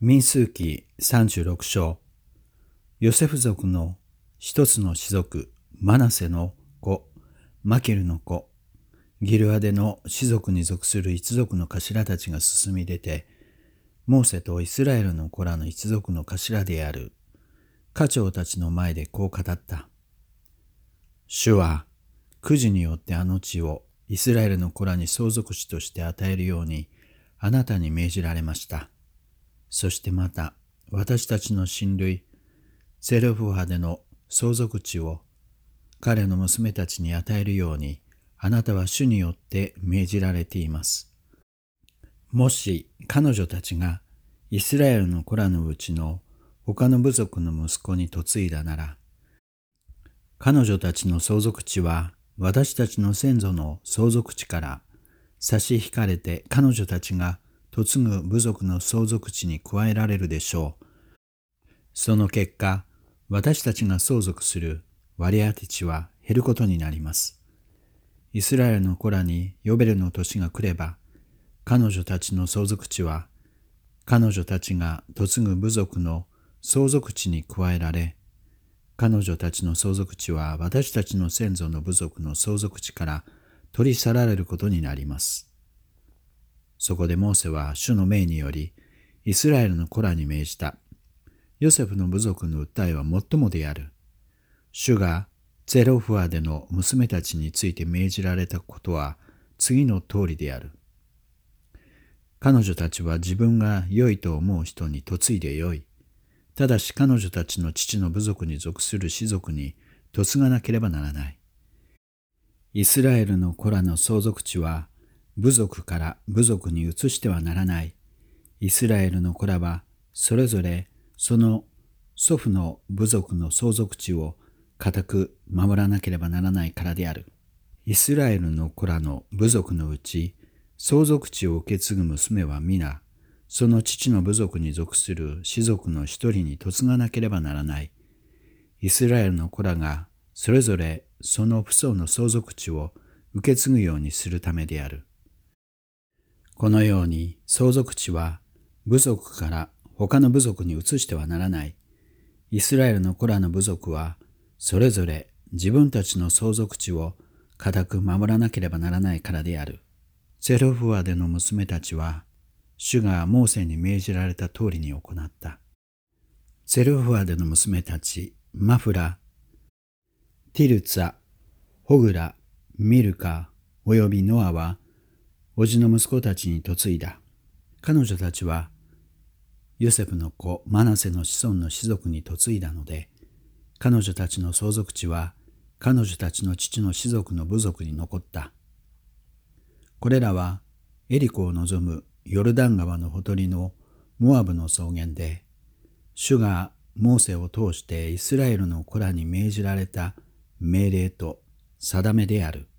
民数記36章、ヨセフ族の一つの氏族、マナセの子、マキルの子、ギルアデの氏族に属する一族の頭たちが進み出て、モーセとイスラエルの子らの一族の頭である家長たちの前でこう語った。主は、くじによってあの地をイスラエルの子らに相続地として与えるようにあなたに命じられました。そしてまた、私たちの親類、ゼロフハでの相続地を彼の娘たちに与えるように、あなたは主によって命じられています。もし彼女たちがイスラエルの子らのうちの他の部族の息子に嫁いだなら、彼女たちの相続地は私たちの先祖の相続地から差し引かれて彼女たちが嫁ぐ部族の相続地に加えられるでしょう。その結果、私たちが相続する割り当て地は減ることになります。イスラエルの子らにヨベルの年が来れば、彼女たちの相続地は彼女たちが嫁ぐ部族の相続地に加えられ、彼女たちの相続地は私たちの先祖の部族の相続地から取り去られることになります。そこでモーセは主の命により、イスラエルの子らに命じた。ヨセフの部族の訴えは最もである。主がゼロフアでの娘たちについて命じられたことは次の通りである。彼女たちは自分が良いと思う人に嫁いで良い。ただし彼女たちの父の部族に属する氏族に嫁がなければならない。イスラエルの子らの相続地は部族から部族に移してはならない。イスラエルの子らはそれぞれその祖父の部族の相続地を固く守らなければならないからである。イスラエルの子らの部族のうち相続地を受け継ぐ娘は皆、その父の部族に属する氏族の一人に嫁がなければならない。イスラエルの子らがそれぞれその父祖の相続地を受け継ぐようにするためである。このように相続地は部族から他の部族に移してはならない。イスラエルの子らの部族はそれぞれ自分たちの相続地を固く守らなければならないからである。ゼロフアでの娘たちは主がモーセに命じられた通りに行った。ゼロフアでの娘たち、マフラ、ティルツァ、ホグラ、ミルカ、およびノアは、叔父の息子たちに嫁いだ。彼女たちは、ヨセフの子マナセの子孫の氏族に嫁いだので、彼女たちの相続地は、彼女たちの父の氏族の部族に残った。これらは、エリコを望むヨルダン川のほとりのモアブの草原で、主がモーセを通してイスラエルの子らに命じられた命令と定めである。